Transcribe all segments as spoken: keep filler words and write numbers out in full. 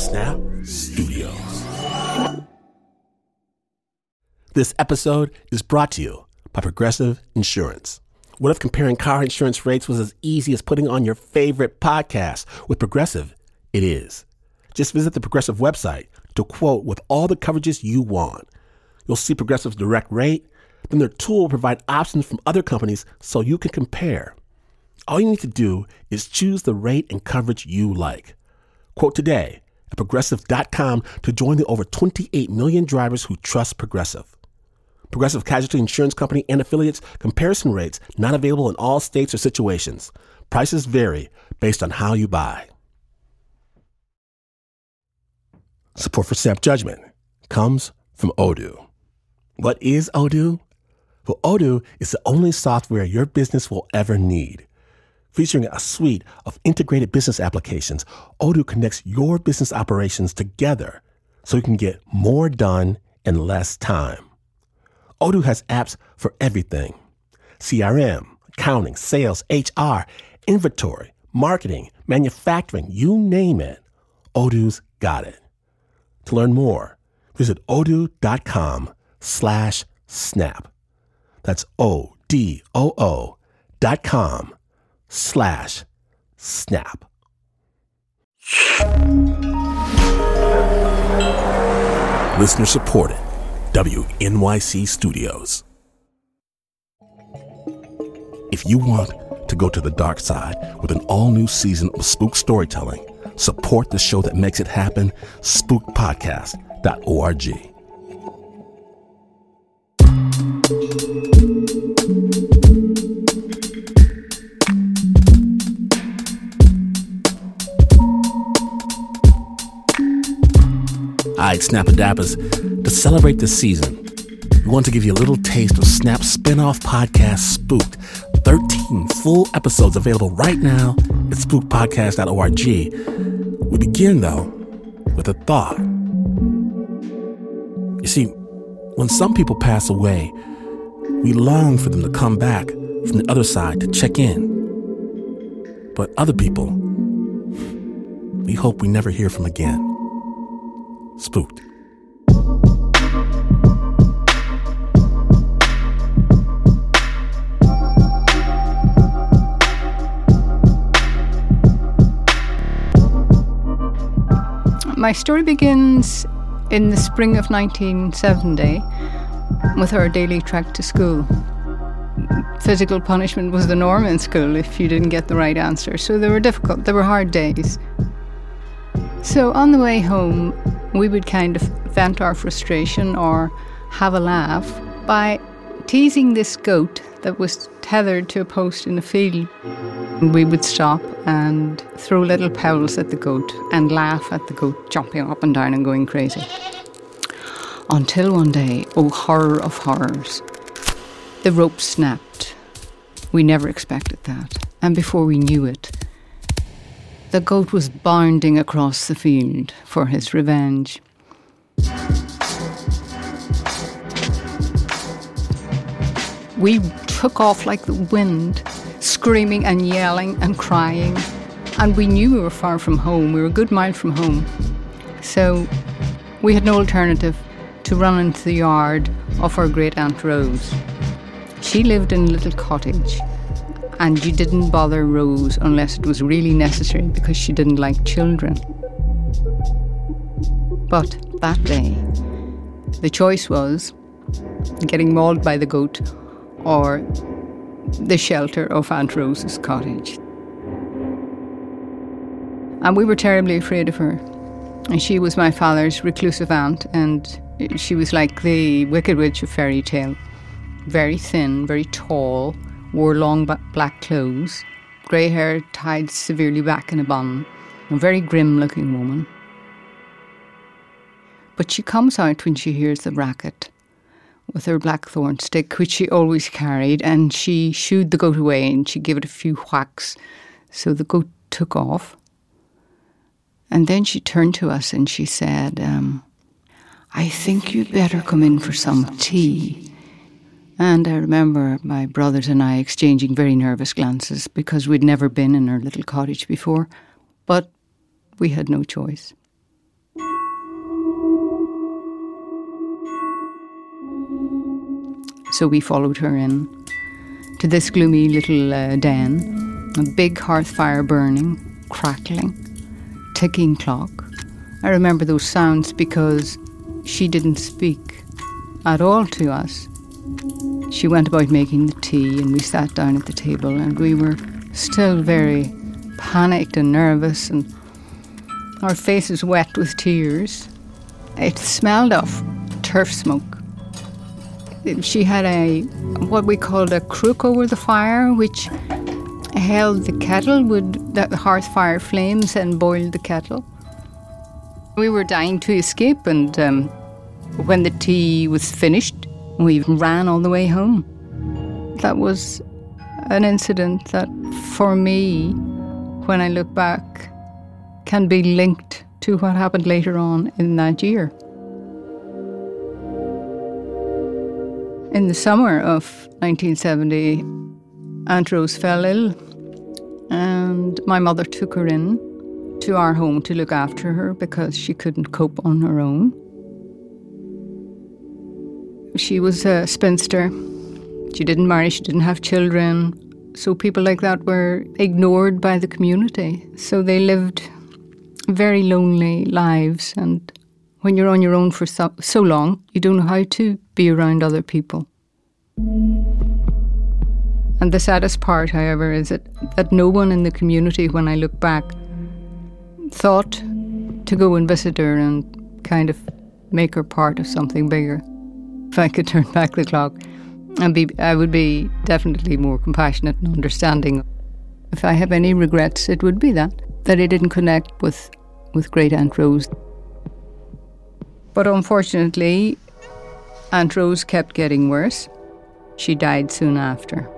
Snap Studios. This episode is brought to you by Progressive Insurance. What if comparing car insurance rates was as easy as putting on your favorite podcast? With Progressive, it is. Just visit the Progressive website to quote with all the coverages you want. You'll see Progressive's direct rate, then their tool will provide options from other companies so you can compare. All you need to do is choose the rate and coverage you like. Quote today at Progressive dot com to join the over twenty-eight million drivers who trust Progressive. Progressive Casualty Insurance Company and Affiliates. Comparison rates not available in all states or situations. Prices vary based on how you buy. Support for Snap Judgment comes from Odoo. What is Odoo? Well, Odoo is the only software your business will ever need. Featuring a suite of integrated business applications, Odoo connects your business operations together so you can get more done in less time. Odoo has apps for everything: C R M, accounting, sales, H R, inventory, marketing, manufacturing, you name it. Odoo's got it. To learn more, visit odoo.com slash snap. That's O-D-O-O dot com slash snap. Listener supported. W N Y C Studios. If you want to go to the dark side with an all-new season of spook storytelling, support the show that makes it happen, spook podcast dot org. All right, Snap-a-Dappers, to celebrate this season, we want to give you a little taste of Snap's spin-off podcast, Spooked. thirteen full episodes available right now at spook podcast dot org. We begin, though, with a thought. You see, when some people pass away, we long for them to come back from the other side to check in. But other people, we hope we never hear from again. Spooked. My story begins in the spring of nineteen seventy with our daily trek to school. Physical punishment was the norm in school if you didn't get the right answer, so they were difficult, they were hard days. So on the way home, we would kind of vent our frustration or have a laugh by teasing this goat that was tethered to a post in the field. We would stop and throw little pebbles at the goat and laugh at the goat jumping up and down and going crazy. Until one day, oh horror of horrors, the rope snapped. We never expected that. And before we knew it, the goat was bounding across the field for his revenge. We took off like the wind, screaming and yelling and crying. And we knew we were far from home. We were a good mile from home. So we had no alternative to run into the yard of our great Aunt Rose. She lived in a little cottage, and you didn't bother Rose unless it was really necessary because she didn't like children. But that day, the choice was getting mauled by the goat or the shelter of Aunt Rose's cottage. And we were terribly afraid of her. And she was my father's reclusive aunt, and she was like the Wicked Witch of fairy tale. Very thin, very tall, wore long black clothes, grey hair tied severely back in a bun, a very grim-looking woman. But she comes out when she hears the racket with her blackthorn stick, which she always carried, and she shooed the goat away and she gave it a few whacks, so the goat took off. And then she turned to us and she said, um, I think you'd better come in for some tea. And I remember my brothers and I exchanging very nervous glances because we'd never been in our little cottage before, but we had no choice. So we followed her in to this gloomy little uh, den, a big hearth fire burning, crackling, ticking clock. I remember those sounds because she didn't speak at all to us. She went about making the tea, and we sat down at the table, and we were still very panicked and nervous, and our faces wet with tears. It smelled of turf smoke. She had a, what we called a crook over the fire, which held the kettle, would the hearth fire flames, and boiled the kettle. We were dying to escape, and um, when the tea was finished, we ran all the way home. That was an incident that, for me, when I look back, can be linked to what happened later on in that year. In the summer of nineteen seventy, Aunt Rose fell ill, and my mother took her in to our home to look after her because she couldn't cope on her own. She was a spinster. She didn't marry, she didn't have children. So people like that were ignored by the community. So they lived very lonely lives. And when you're on your own for so, so long, you don't know how to be around other people. And the saddest part, however, is that, that no one in the community, when I look back, thought to go and visit her and kind of make her part of something bigger. If I could turn back the clock, I'd be, I would be definitely more compassionate and understanding. If I have any regrets, it would be that, that I didn't connect with, with Great Aunt Rose. But unfortunately, Aunt Rose kept getting worse. She died soon after.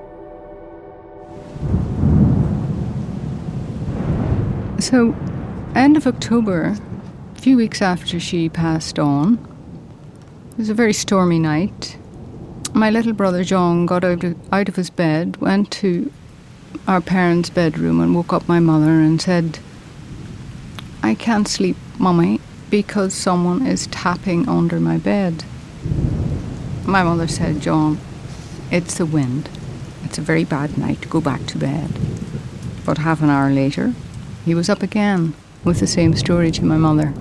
So, end of October, a few weeks after she passed on, it was a very stormy night. My little brother John got out of, out of his bed, went to our parents' bedroom and woke up my mother and said, "I can't sleep, Mummy, because someone is tapping under my bed." My mother said, "John, it's the wind. It's a very bad night. Go back to bed." But half an hour later, he was up again with the same story to my mother.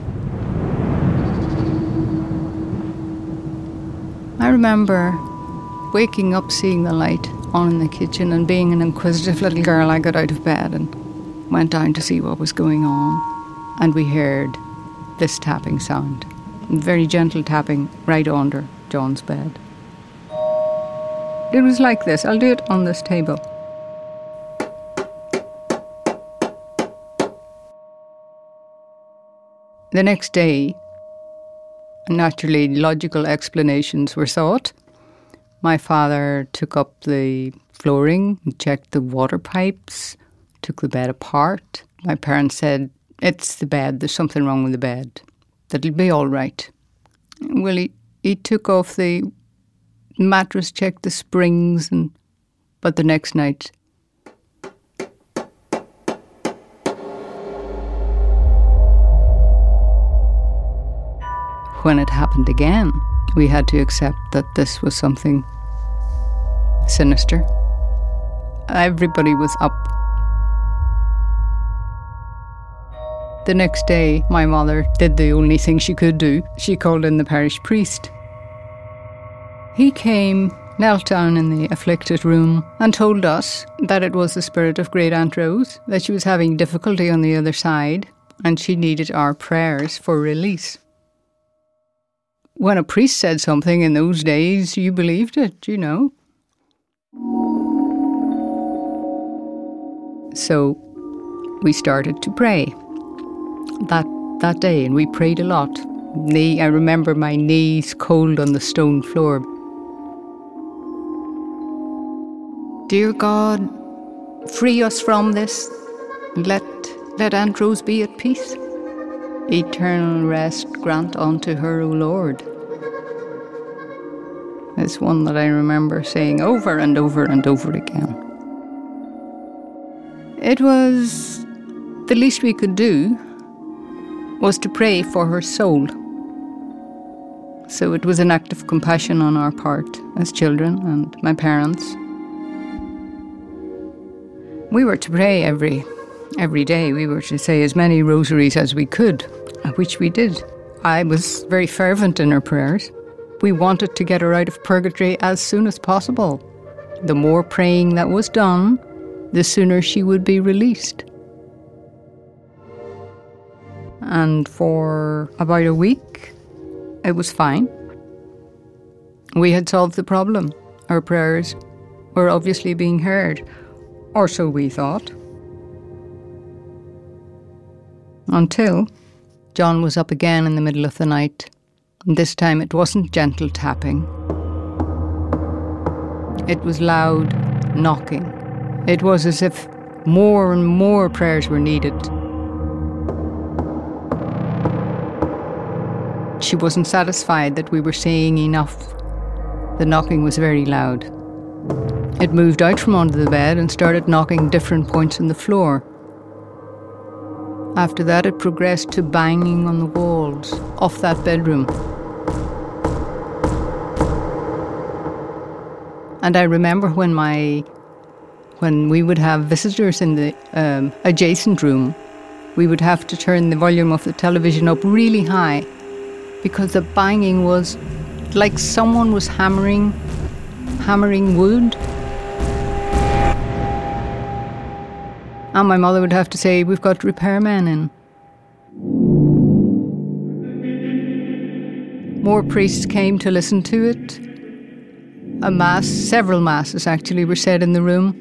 I remember waking up, seeing the light on in the kitchen, and being an inquisitive little girl, I got out of bed and went down to see what was going on. And we heard this tapping sound, very gentle tapping right under John's bed. It was like this. I'll do it on this table. The next day, naturally, logical explanations were sought. My father took up the flooring, checked the water pipes, took the bed apart. My parents said, "It's the bed, there's something wrong with the bed. That'll be all right." Well, he, he took off the mattress, checked the springs, and but the next night, when it happened again, we had to accept that this was something sinister. Everybody was up. The next day, my mother did the only thing she could do. She called in the parish priest. He came, knelt down in the afflicted room, and told us that it was the spirit of Great Aunt Rose, that she was having difficulty on the other side, and she needed our prayers for release. When a priest said something in those days, you believed it, you know. So we started to pray that that day, and we prayed a lot. Knee, I remember my knees cold on the stone floor. Dear God, free us from this. Let, let Aunt Rose be at peace. Eternal rest grant unto her, O Lord. It's one that I remember saying over and over and over again. It was the least we could do was to pray for her soul. So it was an act of compassion on our part as children and my parents. We were to pray every every day. We were to say as many rosaries as we could, which we did. I was very fervent in her prayers. We wanted to get her out of purgatory as soon as possible. The more praying that was done, the sooner she would be released. And for about a week, it was fine. We had solved the problem. Our prayers were obviously being heard, or so we thought. Until John was up again in the middle of the night. This time it wasn't gentle tapping. It was loud knocking. It was as if more and more prayers were needed. She wasn't satisfied that we were saying enough. The knocking was very loud. It moved out from under the bed and started knocking different points on the floor. After that, it progressed to banging on the walls of that bedroom. And I remember when my, when we would have visitors in the um, adjacent room, we would have to turn the volume of the television up really high because the banging was like someone was hammering, hammering wood. And my mother would have to say, "We've got repairmen in." More priests came to listen to it. A mass, several masses actually, were said in the room.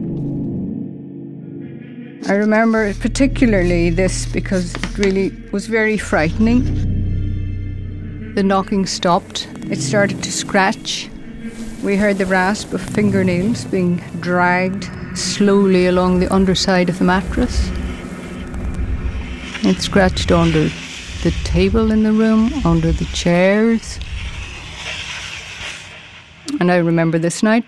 I remember particularly this because it really was very frightening. The knocking stopped. It started to scratch. We heard the rasp of fingernails being dragged slowly along the underside of the mattress. It scratched under the table in the room, under the chairs. And I remember this night.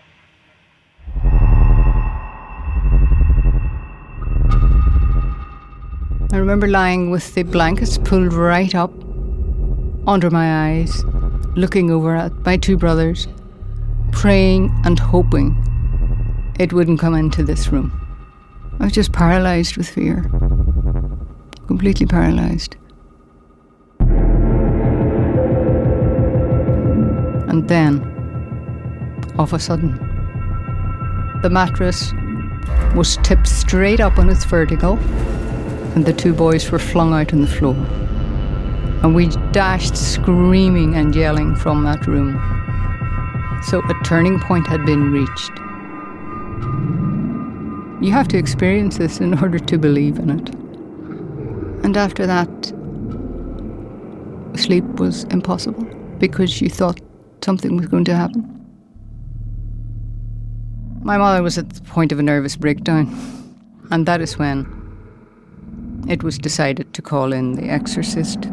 I remember lying with the blankets pulled right up under my eyes, looking over at my two brothers, praying and hoping it wouldn't come into this room. I was just paralysed with fear. Completely paralysed. And then, of a sudden, the mattress was tipped straight up on its vertical, and the two boys were flung out on the floor. And we dashed screaming and yelling from that room. So a turning point had been reached. You have to experience this in order to believe in it. And after that, sleep was impossible because you thought something was going to happen. My mother was at the point of a nervous breakdown, and that is when it was decided to call in the exorcist.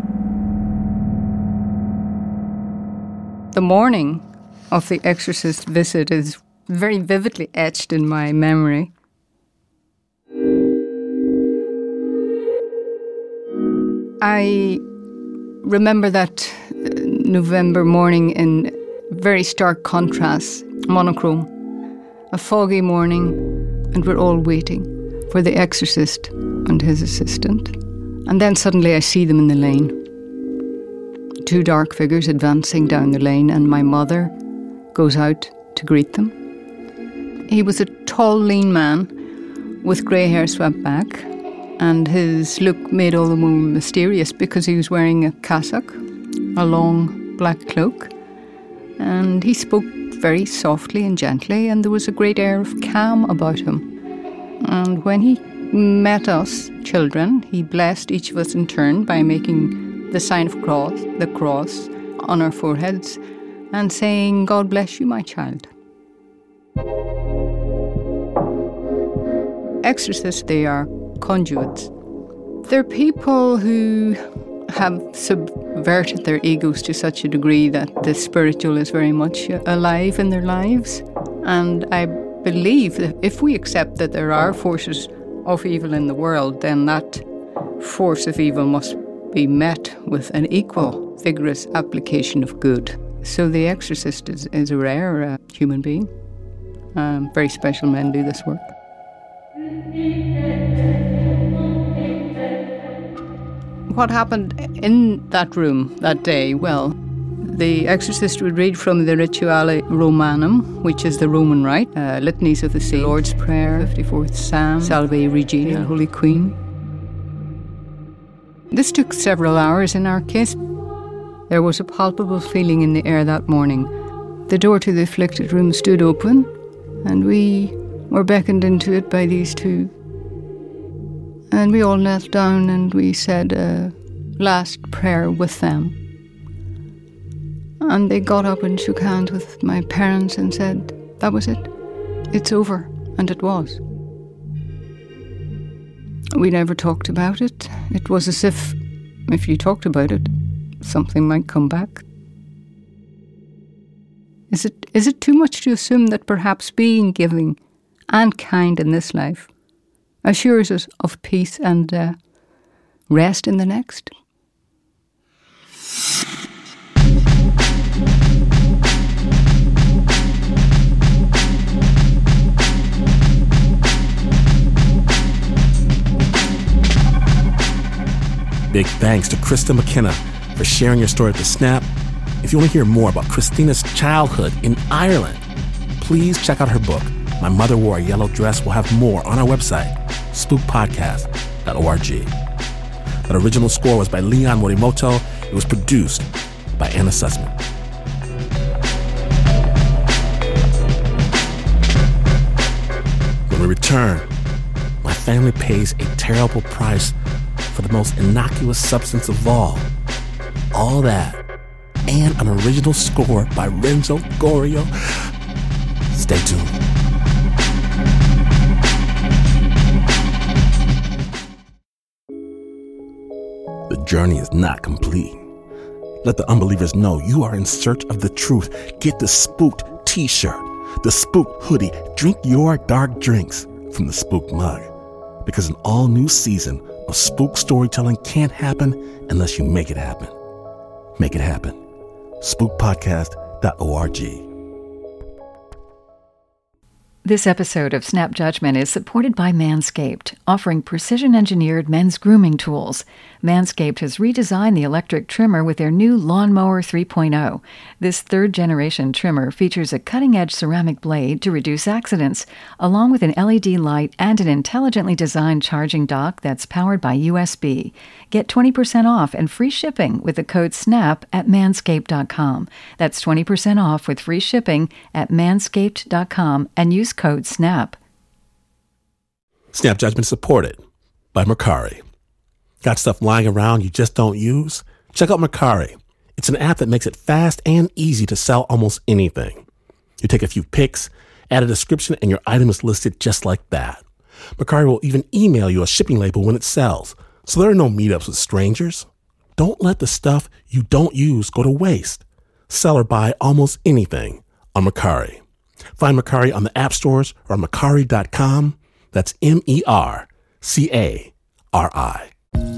The morning of the exorcist visit is very vividly etched in my memory. I remember that November morning in very stark contrast, monochrome. A foggy morning, and we're all waiting for the exorcist and his assistant. And then suddenly I see them in the lane. Two dark figures advancing down the lane, and my mother goes out to greet them. He was a tall, lean man with grey hair swept back, and his look made all the more mysterious because he was wearing a cassock, a long black cloak, and he spoke very softly and gently, and there was a great air of calm about him. And when he met us children, he blessed each of us in turn by making the sign of cross, the cross on our foreheads, and saying, "God bless you, my child." Exorcists, they are conduits. They're people who have subverted their egos to such a degree that the spiritual is very much alive in their lives. And I believe that if we accept that there are forces of evil in the world, then that force of evil must be met with an equal, vigorous application of good. So the exorcist is, is a rare uh, human being. Um, very special men do this work. What happened in that room that day? Well, the exorcist would read from the Rituale Romanum, which is the Roman Rite, uh, Litanies of the Saints, Lord's Prayer, fifty-fourth Psalm, Salve Regina, Holy Queen. This took several hours in our case. There was a palpable feeling in the air that morning. The door to the afflicted room stood open, and we were beckoned into it by these two. And we all knelt down and we said a last prayer with them. And they got up and shook hands with my parents and said, that was it. It's over. And it was. We never talked about it. It was as if, if you talked about it, something might come back. Is it is it too much to assume that perhaps being giving and kind in this life assures us of peace and uh, rest in the next? Big thanks to Krista McKenna for sharing your story at the Snap. If you want to hear more about Christina's childhood in Ireland, please check out her book, My Mother Wore a Yellow Dress. We'll have more on our website, spook podcast dot org. That original score was by Leon Morimoto. It was produced by Anna Sussman. When we return, my family pays a terrible price for the most innocuous substance of all. All that, and an original score by Renzo Gorio. Stay tuned. The journey is not complete. Let the unbelievers know you are in search of the truth. Get the Spooked t-shirt, the Spooked hoodie. Drink your dark drinks from the Spooked mug. Because an all-new season of spook storytelling can't happen unless you make it happen. Make it happen. spook podcast dot org. This episode of Snap Judgment is supported by Manscaped, offering precision-engineered men's grooming tools. Manscaped has redesigned the electric trimmer with their new Lawnmower three point oh. This third-generation trimmer features a cutting-edge ceramic blade to reduce accidents, along with an L E D light and an intelligently designed charging dock that's powered by U S B. Get twenty percent off and free shipping with the code SNAP at manscaped dot com. That's twenty percent off with free shipping at manscaped dot com and use code SNAP. Snap Judgment supported by Mercari. Got stuff lying around you just don't use? Check out Mercari. It's an app that makes it fast and easy to sell almost anything. You take a few pics, add a description, and your item is listed just like that. Mercari will even email you a shipping label when it sells, so there are no meetups with strangers. Don't let the stuff you don't use go to waste. Sell or buy almost anything on Mercari. Find Mercari on the app stores or on Mercari dot com. That's M E R C A R I.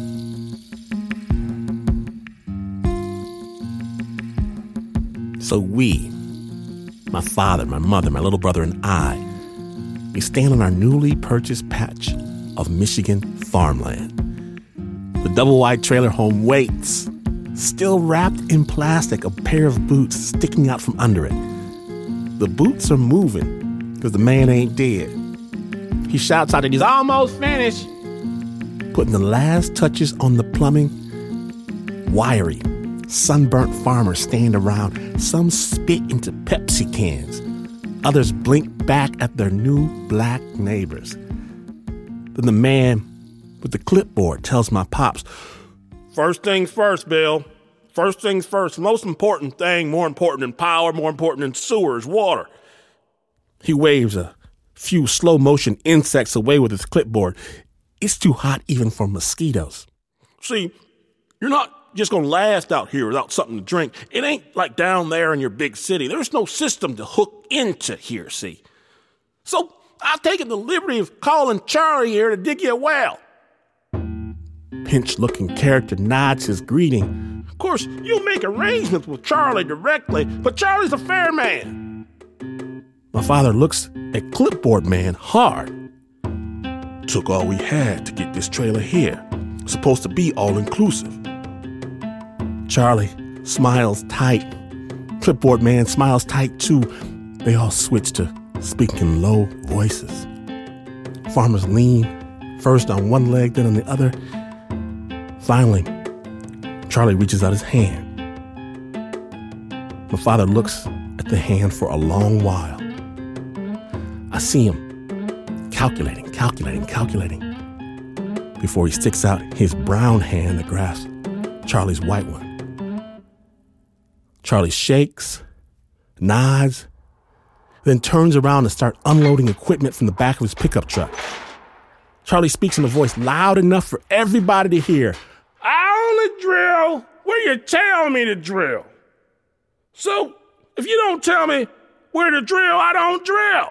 So we, my father, my mother, my little brother, and I, we stand on our newly purchased patch of Michigan farmland. The double-wide trailer home waits, still wrapped in plastic, a pair of boots sticking out from under it. The boots are moving because the man ain't dead. He shouts out that he's almost finished, putting the last touches on the plumbing. Wiry, sunburnt farmers stand around. Some spit into Pepsi cans. Others blink back at their new black neighbors. Then the man with the clipboard tells my pops, "First things first, Bill. First things first. Most important thing, more important than power, more important than sewers, water." He waves a few slow-motion insects away with his clipboard. It's too hot even for mosquitoes. See, you're not just going to last out here without something to drink. It ain't like down there in your big city. There's no system to hook into here, see. So I've taken the liberty of calling Charlie here to dig you a well. pinched-looking character nods his greeting. Of course, you'll make arrangements with Charlie directly, but Charlie's a fair man. My father looks at Clipboard Man hard. Took all we had to get this trailer here. It's supposed to be all-inclusive. Charlie smiles tight. Clipboard Man smiles tight, too. They all switch to speaking in low voices. Farmers lean, first on one leg, then on the other. Finally, Charlie reaches out his hand. My father looks at the hand for a long while. I see him calculating, calculating, calculating before he sticks out his brown hand that grasps Charlie's white one. Charlie shakes, nods, then turns around and starts unloading equipment from the back of his pickup truck. Charlie speaks in a voice loud enough for everybody to hear. I only drill where you tell me to drill. So, if you don't tell me where to drill, I don't drill.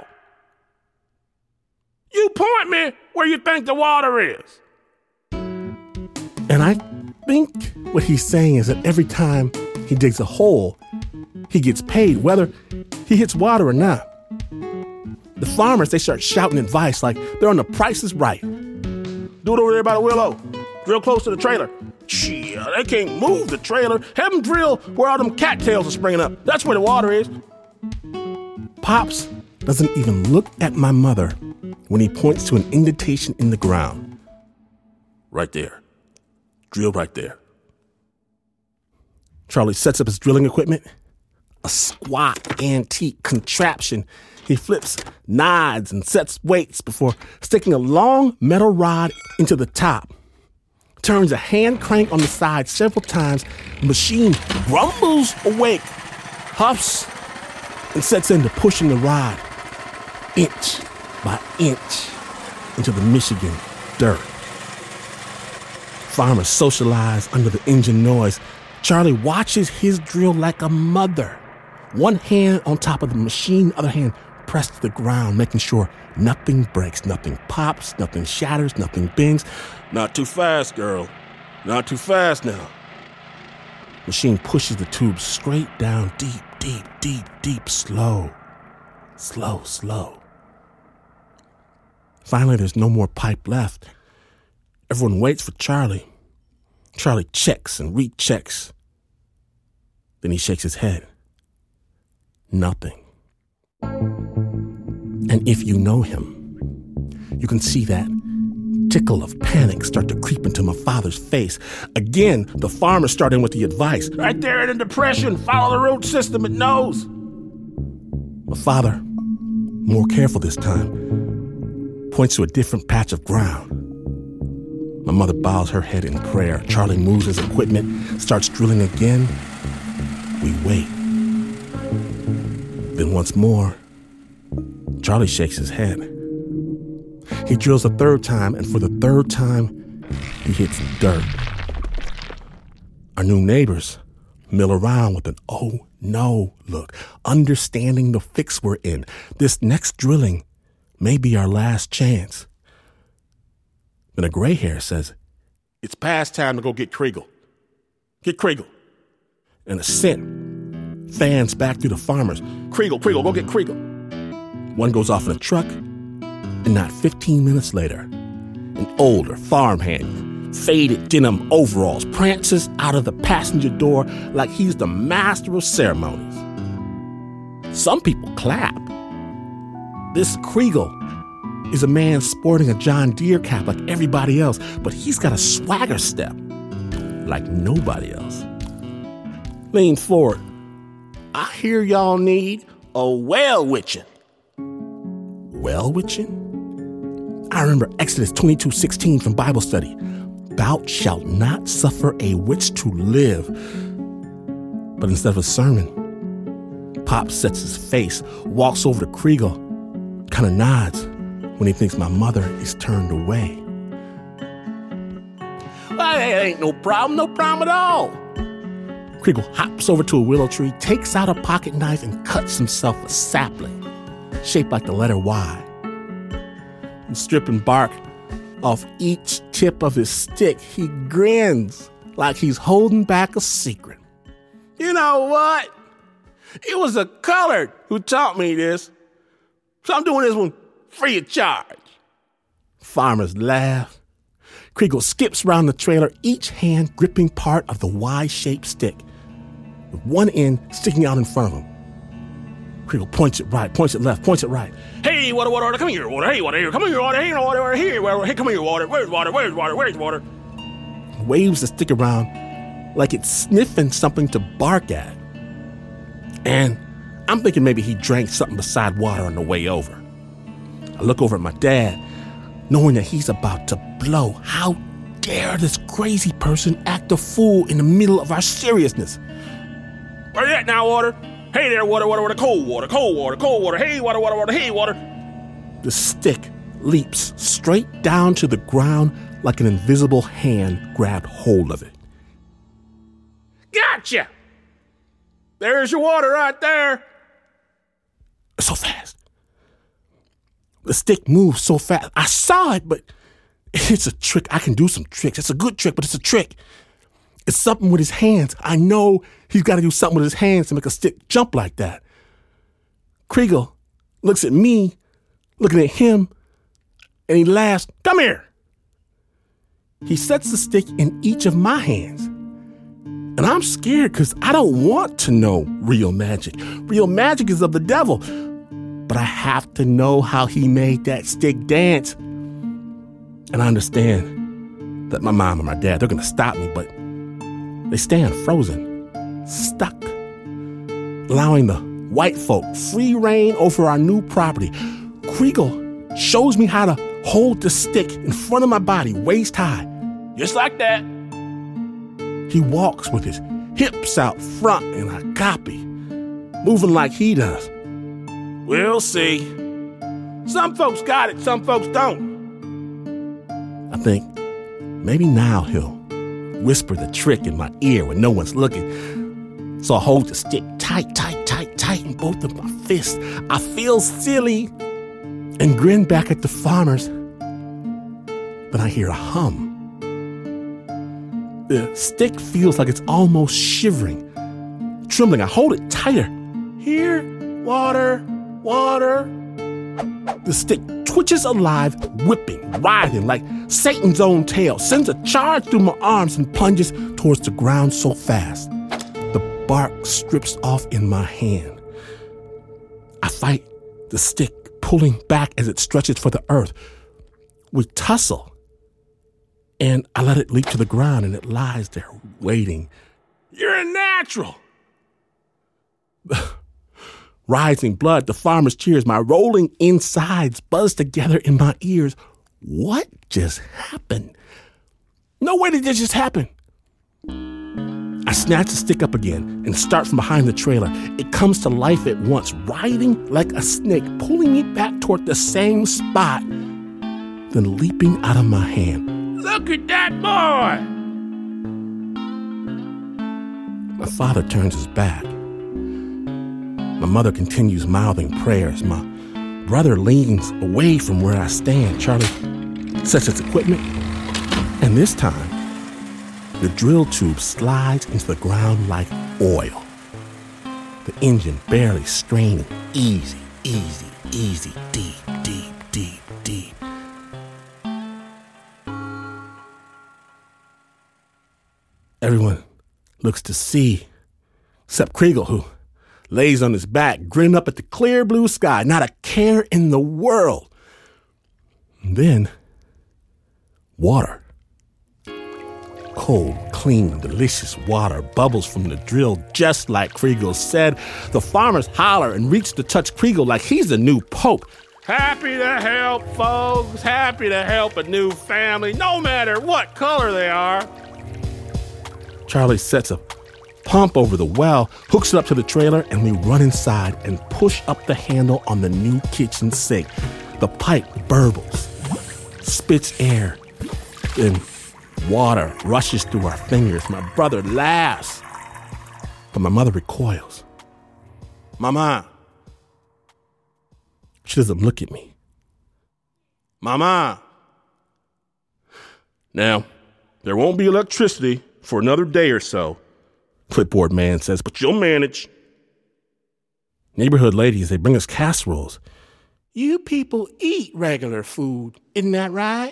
You point me where you think the water is. And I think what he's saying is that every time he digs a hole, he gets paid, whether he hits water or not. The farmers, they start shouting advice like they're on The Price is Right. Do it over there by the willow. Drill close to the trailer. Gee, they can't move the trailer. Have them drill where all them cattails are springing up. That's where the water is. Pops doesn't even look at my mother when he points to an indentation in the ground. Right there. Drill right there. Charlie sets up his drilling equipment, a squat antique contraption. He flips, nods, and sets weights before sticking a long metal rod into the top. Turns a hand crank on the side several times. The machine rumbles awake, huffs, and sets into pushing the rod inch by inch into the Michigan dirt. Farmers socialize under the engine noise. Charlie watches his drill like a mother. One hand on top of the machine, other hand pressed to the ground, making sure nothing breaks, nothing pops, nothing shatters, nothing bings. Not too fast, girl. Not too fast now. Machine pushes the tube straight down, deep, deep, deep, deep, slow, slow, slow. Finally, there's no more pipe left. Everyone waits for Charlie. Charlie checks and rechecks. Then he shakes his head. Nothing. And if you know him, you can see that tickle of panic start to creep into my father's face. Again, the farmer starting with the advice. Right there in the depression, follow the root system, it knows. My father, more careful this time, points to a different patch of ground. My mother bows her head in prayer. Charlie moves his equipment, starts drilling again. We wait. Then once more, Charlie shakes his head. He drills a third time, and for the third time, he hits dirt. Our new neighbors mill around with an oh no look, understanding the fix we're in. This next drilling may be our last chance. Then a gray hair says, it's past time to go get Kriegel. Get Kriegel. And a scent fans back through the farmers. Kriegel, Kriegel, go get Kriegel. One goes off in a truck, and not fifteen minutes later, an older farmhand, faded denim overalls, prances out of the passenger door like he's the master of ceremonies. Some people clap. This Kriegel is a man sporting a John Deere cap like everybody else, but he's got a swagger step like nobody else. Lean forward. I hear y'all need a well witching. Well witching? I remember Exodus twenty-two sixteen from Bible study. Thou shalt not suffer a witch to live. But instead of a sermon, Pop sets his face, walks over to Kriegel, kind of nods when he thinks my mother is turned away. Well, it ain't no problem, no problem at all. Kriegel hops over to a willow tree, takes out a pocket knife, and cuts himself a sapling, shaped like the letter Y. And stripping bark off each tip of his stick. He grins like he's holding back a secret. You know what? It was a colored who taught me this. So I'm doing this one free of charge. Farmers laugh. Kriegel skips around the trailer, each hand gripping part of the Y-shaped stick, with one end sticking out in front of him. Kriegel points it right, points it left, points it right. Hey, water, water, water, come here, water, hey, water, here, come here, water, hey, water, water, here, water, hey, come here, water, where's water, where's water, where's water? Waves the stick around like it's sniffing something to bark at. And I'm thinking maybe he drank something beside water on the way over. I look over at my dad, knowing that he's about to blow. How dare this crazy person act a fool in the middle of our seriousness? Where you at now, water? Hey there, water, water, water, cold water, cold water, cold water, hey, water, water, water, hey, water. The stick leaps straight down to the ground like an invisible hand grabbed hold of it. Gotcha! There's your water right there. So fast. The stick moves so fast. I saw it, but it's a trick. I can do some tricks. It's a good trick, but it's a trick. It's something with his hands. I know he's got to do something with his hands to make a stick jump like that. Kriegel looks at me, looking at him, and he laughs. Come here. He sets the stick in each of my hands. And I'm scared because I don't want to know real magic. Real magic is of the devil. But I have to know how he made that stick dance. And I understand that my mom and my dad, they're going to stop me, but they stand frozen, stuck, allowing the white folk free reign over our new property. Kriegel shows me how to hold the stick in front of my body, waist high, just like that. He walks with his hips out front, and I copy, moving like he does. We'll see. Some folks got it, some folks don't. I think maybe now he'll whisper the trick in my ear when no one's looking. So I hold the stick tight, tight, tight, tight in both of my fists. I feel silly and grin back at the farmers. Then I hear a hum. The stick feels like it's almost shivering, trembling. I hold it tighter. Here, water, water. The stick twitches alive, whipping, writhing like Satan's own tail, sends a charge through my arms and plunges towards the ground so fast. The bark strips off in my hand. I fight the stick, pulling back as it stretches for the earth. We tussle, and I let it leap to the ground, and it lies there waiting. You're a natural! Rising blood, the farmer's cheers, my rolling insides buzz together in my ears. What just happened? No way did this just happen. I snatch the stick up again and start from behind the trailer. It comes to life at once, writhing like a snake, pulling me back toward the same spot, then leaping out of my hand. Look at that boy! My father turns his back. My mother continues mouthing prayers. My brother leans away from where I stand. Charlie sets his equipment, and this time, the drill tube slides into the ground like oil. The engine barely straining. Easy, easy, easy, deep, deep, deep, deep. Everyone looks to see, except Kriegel, who lays on his back, grinning up at the clear blue sky, not a care in the world. And then, water. Cold, clean, delicious water bubbles from the drill, just like Kriegel said. The farmers holler and reach to touch Kriegel like he's the new pope. Happy to help, folks. Happy to help a new family, no matter what color they are. Charlie sets a pump over the well, hooks it up to the trailer, and we run inside and push up the handle on the new kitchen sink. The pipe burbles, spits air, then water rushes through our fingers. My brother laughs, but my mother recoils. Mama. She doesn't look at me. Mama. Now, there won't be electricity for another day or so, Clipboard Man says, but you'll manage. Neighborhood ladies, they bring us casseroles. You people eat regular food, isn't that right?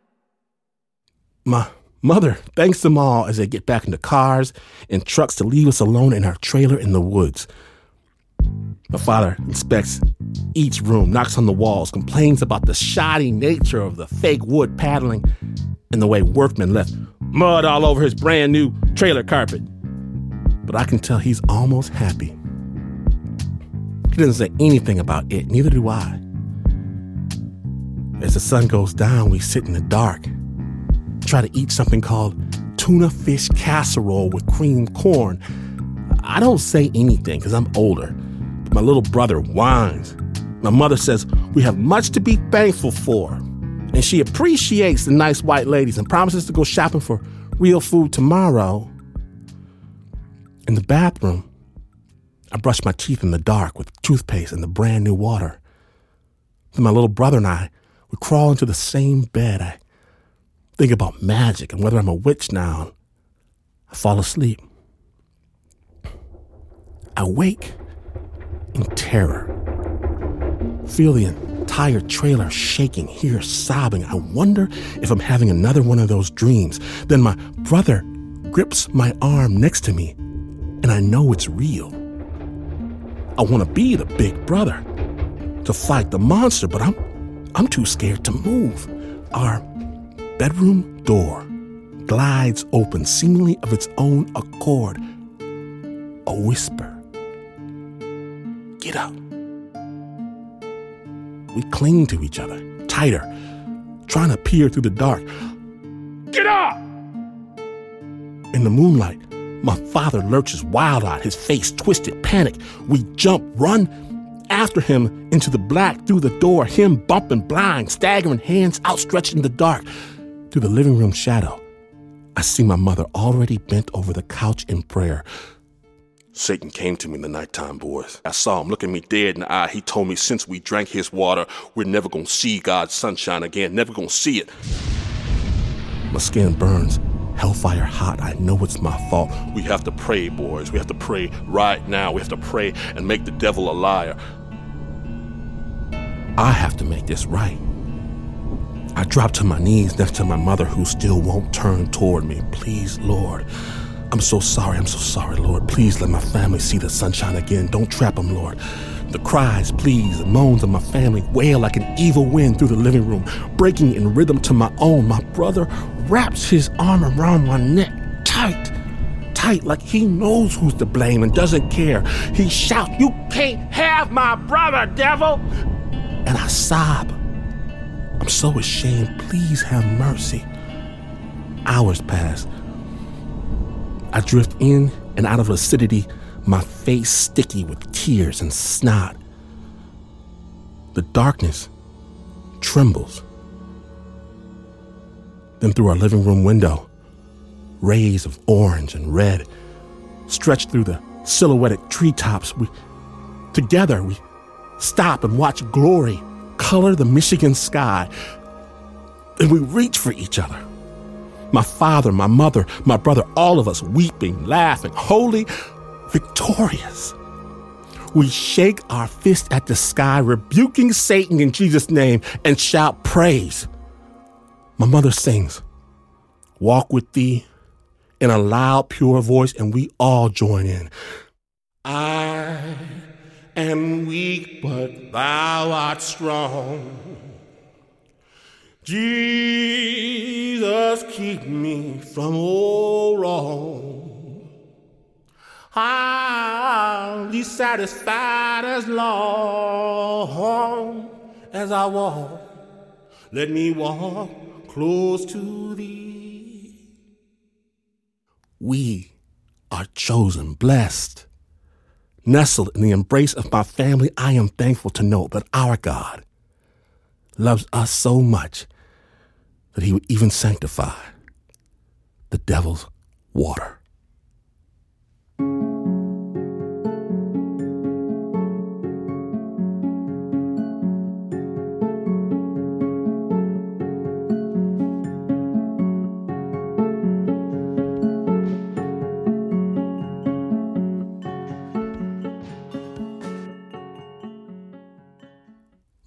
My mother thanks them all as they get back into cars and trucks to leave us alone in our trailer in the woods. My father inspects each room, knocks on the walls, complains about the shoddy nature of the fake wood paneling and the way workmen left mud all over his brand new trailer carpet. But I can tell he's almost happy. He doesn't say anything about it, neither do I. As the sun goes down, we sit in the dark, try to eat something called tuna fish casserole with creamed corn. I don't say anything because I'm older. But my little brother whines. My mother says we have much to be thankful for, and she appreciates the nice white ladies and promises to go shopping for real food tomorrow. In the bathroom, I brush my teeth in the dark with toothpaste and the brand new water. Then my little brother and I, we crawl into the same bed. I think about magic and whether I'm a witch now. I fall asleep. I wake in terror. Feel the entire trailer shaking, hear sobbing. I wonder if I'm having another one of those dreams. Then my brother grips my arm next to me, and I know it's real. I want to be the big brother to fight the monster, but I'm I'm too scared to move. Our bedroom door glides open, seemingly of its own accord. A whisper. Get up. We cling to each other, tighter, trying to peer through the dark. Get up! In the moonlight, my father lurches wild-eyed, his face twisted, panic. We jump, run after him into the black, through the door, him bumping blind, staggering, hands outstretched in the dark. Through the living room shadow, I see my mother already bent over the couch in prayer. Satan came to me in the nighttime, boys. I saw him looking me dead in the eye. He told me since we drank his water, we're never gonna see God's sunshine again, never gonna see it. My skin burns, hellfire hot. I know it's my fault. We have to pray, boys. We have to pray right now. We have to pray and make the devil a liar. I have to make this right. I drop to my knees next to my mother, who still won't turn toward me. Please, Lord. I'm so sorry. I'm so sorry, Lord. Please let my family see the sunshine again. Don't trap them, Lord. The cries, pleas, and moans of my family wail like an evil wind through the living room, breaking in rhythm to my own. My brother wraps his arm around my neck, tight, tight, like he knows who's to blame and doesn't care. He shouts, "You can't have my brother, devil!" And I sob. I'm so ashamed. Please have mercy. Hours pass. I drift in and out of lucidity, my face sticky with tears and snot. The darkness trembles. Then through our living room window, rays of orange and red stretch through the silhouetted treetops. We, together, we stop and watch glory color the Michigan sky. And we reach for each other. My father, my mother, my brother, all of us weeping, laughing, holy, victorious. We shake our fist at the sky, rebuking Satan in Jesus' name, and shout praise. My mother sings, "Walk with thee," in a loud, pure voice, and we all join in. I am weak, but thou art strong. Jesus, keep me from all wrong. I'll be satisfied as long as I walk. Let me walk close to thee. We are chosen, blessed. Nestled in the embrace of my family, I am thankful to know that our God loves us so much that he would even sanctify the devil's water.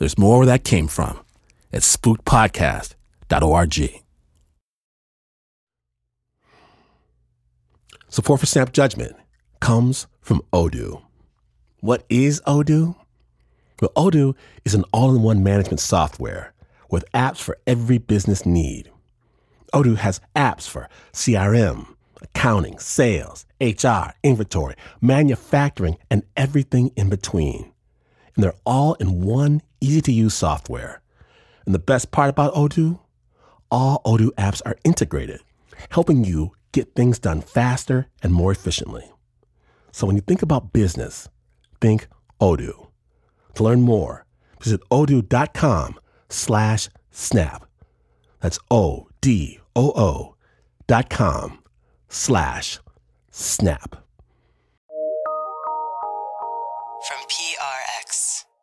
There's more where that came from at spooked podcast dot org. Support for Snap Judgment comes from Odoo. What is Odoo? Well, Odoo is an all-in-one management software with apps for every business need. Odoo has apps for C R M, accounting, sales, H R, inventory, manufacturing, and everything in between. And they're all in one easy-to-use software. And the best part about Odoo? All Odoo apps are integrated, helping you get things done faster and more efficiently. So when you think about business, think Odoo. To learn more, visit odoo.com slash snap. That's O-D-O-O dot com slash snap. From P R X.